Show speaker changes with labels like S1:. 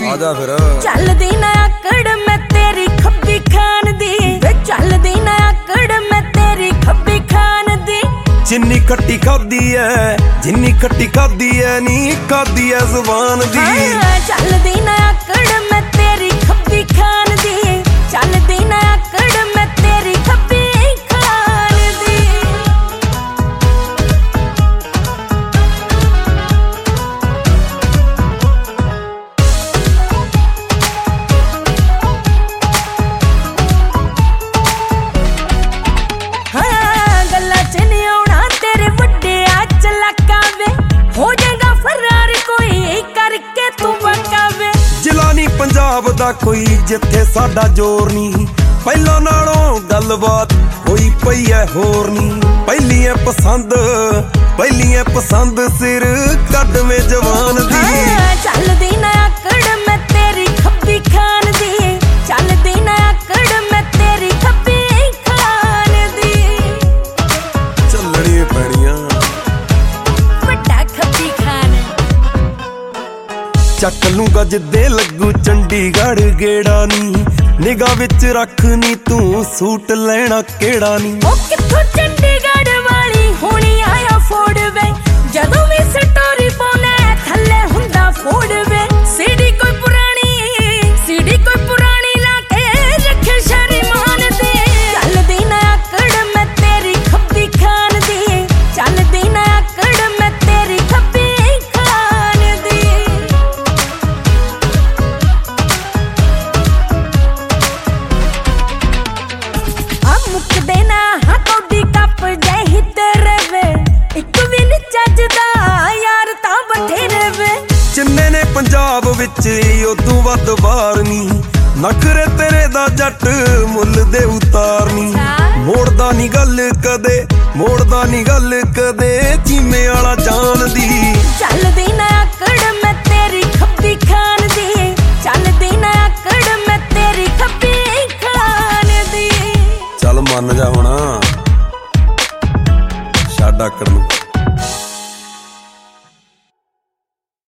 S1: आजा फिर
S2: चलदी ना आकड़ मैं तेरी खब्बी खान दी चलदी ना आकड़ मैं तेरी खब्बी खान दी
S1: जिन्नी खट्टी खादी है जिन्नी खट्टी खादी है नी खादी है जुबान दी
S2: चलदी ना आकड़ मैं तेरी खब्बी खान दी चलदी ना आकड़ मैं तेरी खब्बी खान दी गल्ला च नहीं आउणा तेरे वड्डे चलाका वे हो जाएगा फरार कोई करके तू बकावे
S1: जिला नी पंजाब दा कोई जिथे साडा जोर नी पहला नालों गलबात होई पई है होर नी पहली पसंद सिर कड में जवान दी
S2: चलदी ना आकड़ मैं तेरी खब्बी खान दी चलदी ना आकड़ मैं तेरी खब्बी खान दी
S1: चलनी पैणियां
S2: वड्डा खब्बी खान
S1: ਚੱਕ ਲੂੰਗਾ ਜਿੱਦੇ ਲੱਗੂ ਚੰਡੀਗੜ੍ਹ ਗੇੜਾ ਨੀ ਨਿਗਾਹ ਵਿੱਚ ਰੱਖ ਨੀ ਤੂੰ ਸੂਟ ਲੈਣਾ ਕਿਹੜਾ ਨੀ
S2: ਉਹ ਕਿੱਥੋਂ ਚੰਡੀਗੜ੍ਹ ਵਾਲੀ ਹੋਣੀ ਆਇਆ ਫੋੜ ਵੇ ਜਦੋਂ ਵੀ ਸਟੋਰੀ ਪਾਉਣਾ ਥੱਲੇ ਹੁੰਦਾ ਫੋੜ ਵੇ ਸੀਡੀ ਕੋਈ ਪੁਰਾਣੀ ਲਾ ਕੇ ਰੱਖੇ ਸ਼ਰਮਾਨ ਦੇ ਚੱਲਦੀ ਨਾ ਆਕੜ ਮੈਂ ਤੇਰੀ ਖੱਬੀ ਖਾਨ ਦੀ ਚੱਲਦੀ ਨਾ ਆਕੜ ਮੈਂ ਤੇਰੀ ਖੱਬੀ ਖਾਨ ਦੀ ਆ ਮੁੱਕਦੇ ਨਾ ਹਾਂ ਕੌਡੀ ਕੱਪ ਜੈ ਹੀ ਤੇਰੇ ਵੇ ਇੱਕ ਵੀ ਨੀ ਚੱਜਦਾ ਯਾਰ ਤਾਂ ਬਥੇਰੇ ਵੇ
S1: ਜਿੰਨੇ ਨੇ ਪੰਜਾਬ ਵਿੱਚ ਉਦੋਂ ਵੱਧ ਬਾਹਰ ਨੀ ਨਖਰੇ ਤੇਰੇ ਦਾ ਜੱਟ ਮੁੱਲ ਦੇ ਉਤਾਰਨੀ ਮੋੜਦਾ ਨੀ ਗੱਲ ਕਦੇ ਚੀਮੇ ਵਾਲਾ ਜਾਣ ਦੀ
S2: ਚੱਲਦੀ ਨਾ